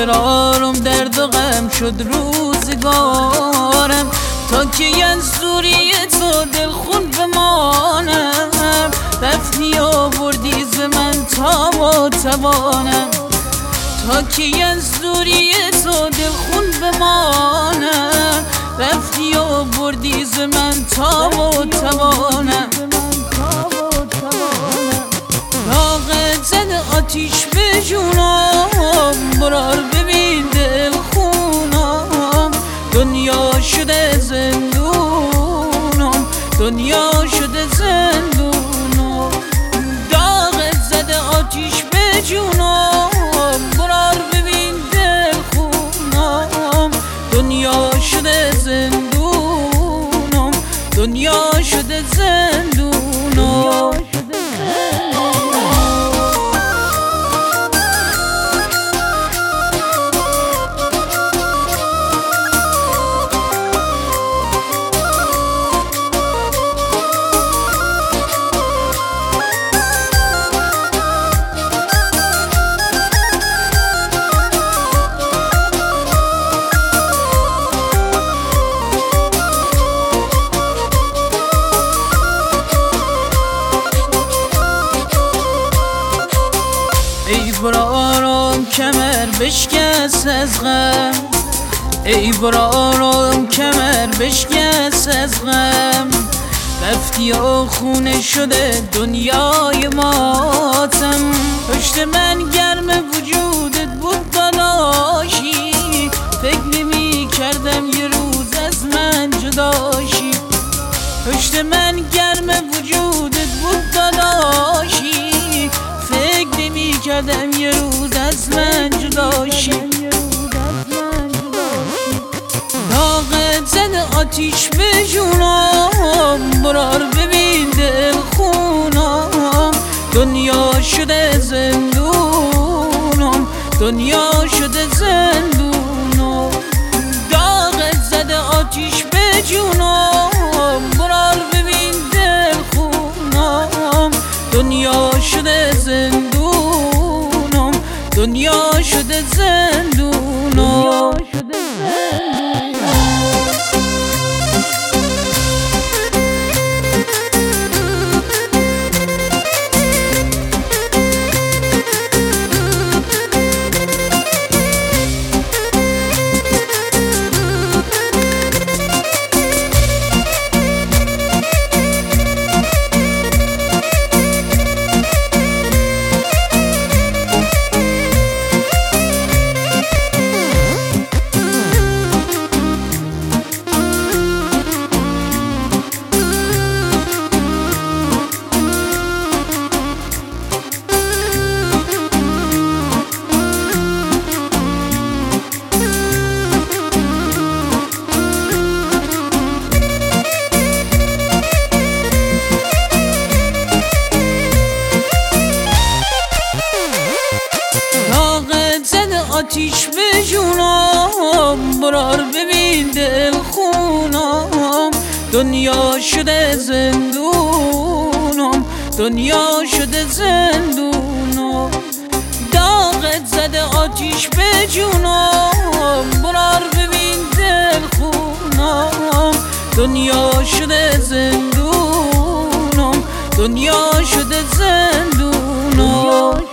فرارم درد و غم شد روزگارم، تا که از دوری تو دل خون بمانم. رفتی و بردی ز من تا و توانم، تا که از دوری تو دل خون بمانم. رفتی و بردی ز من تا و توانم. داغت زده آتیش به جونم، برار ببین دل خونم. دنیا شده زندونم، دنیا شده زندونم. داغت زده آتیش به جونم، برار ببین دل خونم. دنیا شده زندونم، دنیا شده زندونم. ای برارم کمر بشکست از غم، ای برارم کمر بشکست از غم. رفتی و خونه شده دنیای ماتم. پشت من گرم وجودت بود داداشی، فکر نمی کردم یه روز از من جداشی. پشت من گرم وجودت بود داداشی، فکر نمی کردم یه روز از من جداشی. داغت زده آتیش به جونم، برار ببین دل خونم. دنیا شده زندونم، دنیا شده زندونم. داغت زده آتیش به جونم، برار ببین دل خونم. دنیا شده زندونم، دنیا شده زندونم. آتیش به جونم، برار ببین دل خونم. دنیا شده زندونم، دنیا شده زندونم. داغت زده آتیش به جونم، برار ببین دل خونم. دنیا شده زندونم، دنیا شده زندونم.